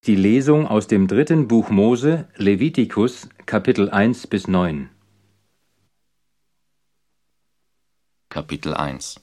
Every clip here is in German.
Die Lesung aus dem 3. Buch Mose, Levitikus, Kapitel 1 bis 9. Kapitel 1.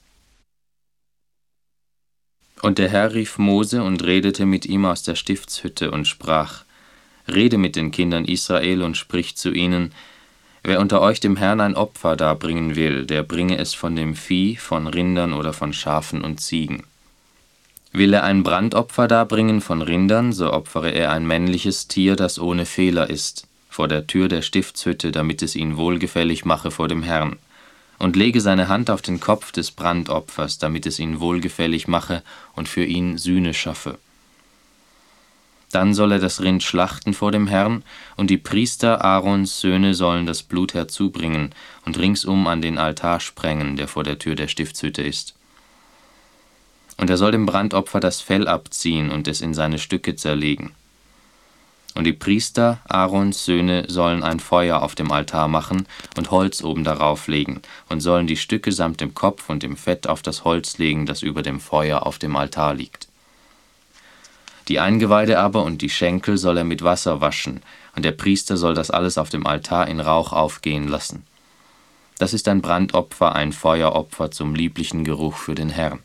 Und der Herr rief Mose und redete mit ihm aus der Stiftshütte und sprach: Rede mit den Kindern Israel und sprich zu ihnen: Wer unter euch dem Herrn ein Opfer darbringen will, der bringe es von dem Vieh, von Rindern oder von Schafen und Ziegen. Will er ein Brandopfer darbringen von Rindern, so opfere er ein männliches Tier, das ohne Fehler ist, vor der Tür der Stiftshütte, damit es ihn wohlgefällig mache vor dem Herrn. Und lege seine Hand auf den Kopf des Brandopfers, damit es ihn wohlgefällig mache und für ihn Sühne schaffe. Dann soll er das Rind schlachten vor dem Herrn, und die Priester Aarons Söhne sollen das Blut herzubringen und ringsum an den Altar sprengen, der vor der Tür der Stiftshütte ist. Und er soll dem Brandopfer das Fell abziehen und es in seine Stücke zerlegen. Und die Priester, Aarons Söhne, sollen ein Feuer auf dem Altar machen und Holz oben darauf legen und sollen die Stücke samt dem Kopf und dem Fett auf das Holz legen, das über dem Feuer auf dem Altar liegt. Die Eingeweide aber und die Schenkel soll er mit Wasser waschen, und der Priester soll das alles auf dem Altar in Rauch aufgehen lassen. Das ist ein Brandopfer, ein Feueropfer zum lieblichen Geruch für den Herrn.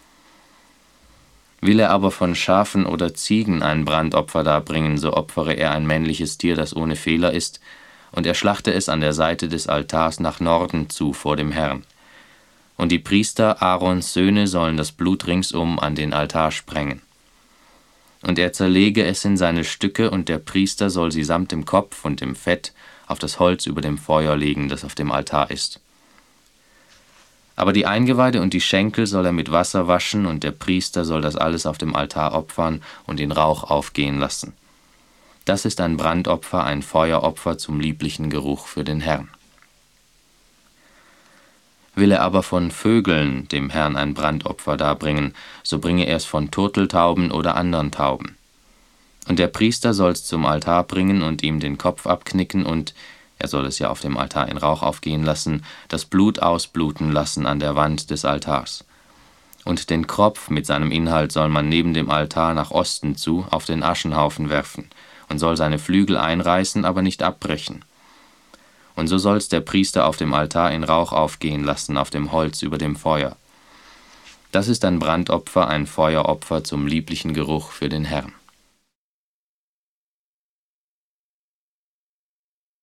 Will er aber von Schafen oder Ziegen ein Brandopfer darbringen, so opfere er ein männliches Tier, das ohne Fehler ist, und er schlachte es an der Seite des Altars nach Norden zu vor dem Herrn. Und die Priester, Aarons Söhne, sollen das Blut ringsum an den Altar sprengen. Und er zerlege es in seine Stücke, und der Priester soll sie samt dem Kopf und dem Fett auf das Holz über dem Feuer legen, das auf dem Altar ist. Aber die Eingeweide und die Schenkel soll er mit Wasser waschen, und der Priester soll das alles auf dem Altar opfern und den Rauch aufgehen lassen. Das ist ein Brandopfer, ein Feueropfer zum lieblichen Geruch für den Herrn. Will er aber von Vögeln dem Herrn ein Brandopfer darbringen, so bringe er es von Turteltauben oder anderen Tauben. Und der Priester soll es zum Altar bringen und ihm den Kopf abknicken und, er soll es ja auf dem Altar in Rauch aufgehen lassen, das Blut ausbluten lassen an der Wand des Altars. Und den Kropf mit seinem Inhalt soll man neben dem Altar nach Osten zu auf den Aschenhaufen werfen und soll seine Flügel einreißen, aber nicht abbrechen. Und so soll's der Priester auf dem Altar in Rauch aufgehen lassen, auf dem Holz über dem Feuer. Das ist ein Brandopfer, ein Feueropfer zum lieblichen Geruch für den Herrn.